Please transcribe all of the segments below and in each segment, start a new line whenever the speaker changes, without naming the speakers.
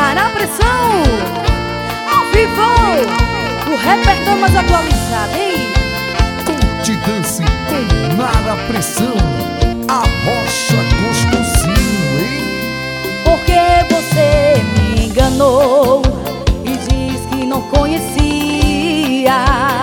Na pressão, ao vivo, o repertório mais atualizado, hein?
Curte e dance com Nara Pressão, a rocha gostosinho, hein?
Porque você me enganou e diz que não conhecia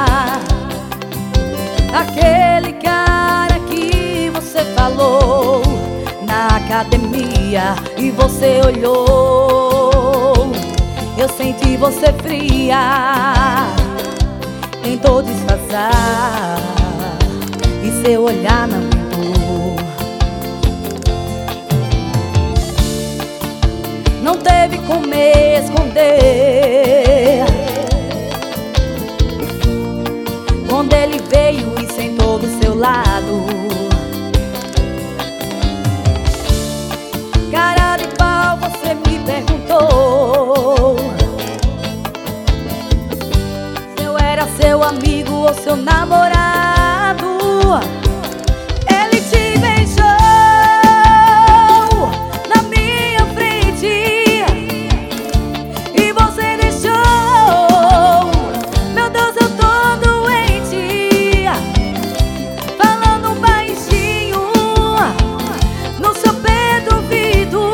aquele cara que você falou na academia e você olhou. Eu senti você fria, tentou disfarçar e seu olhar não mudou. Não teve como me esconder quando ele veio e sentou do seu lado. Cara de pau, você me perguntou se eu era seu amigo ou seu namorado. Ele te beijou na minha frente e você deixou. Meu Deus, eu tô doente, falando baixinho no seu pé do ouvido.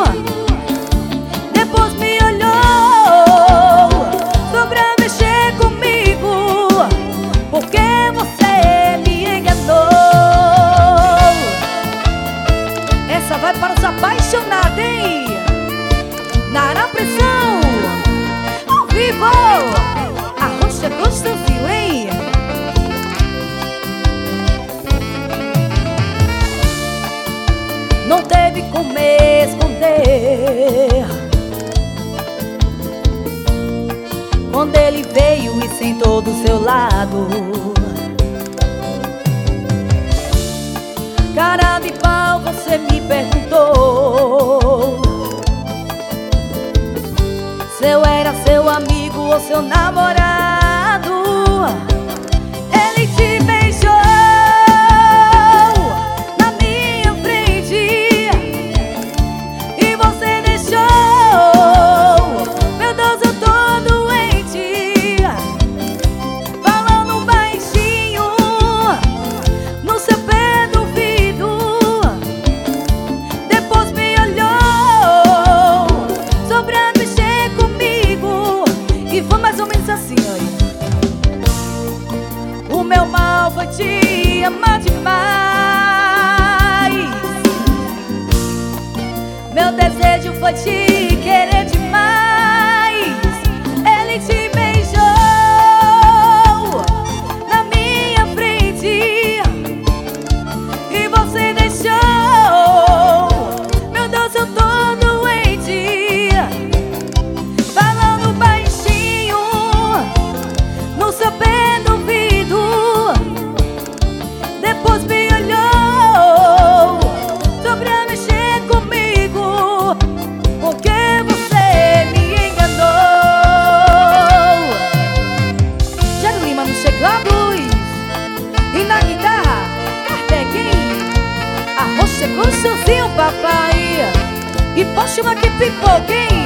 Depois me olhou só pra mexer comigo, porque você me enganou. Essa vai para os apaixonados, hein? Na pressão, ao vivo, a rocha gostosinho, hein? Não teve como me esconder quando ele veio e sentou do seu lado. Cara de pau, você me perguntou se eu era seu amigo ou seu namorado. Ele te beijou na minha frente e você deixou. Meu Deus, eu tô doente, falando baixinho no seu pé do ouvido. Depois me olhou só pra mexer comigo e foi mais ou menos assim, olha. O meu mal foi te amar demais, meu desejo foi te querer demais. Ele te beijou na minha frente e você deixou. Meu Deus, eu tô doente, falando baixinho no seu pé do ouvido. Depois me olhou só pra mexer comigo, porque você me enganou. Jairo Lima nos teclados e na guitarra Carteguinho, a rocha gostosinho, papai. E poxa, uma que pipoca, hein?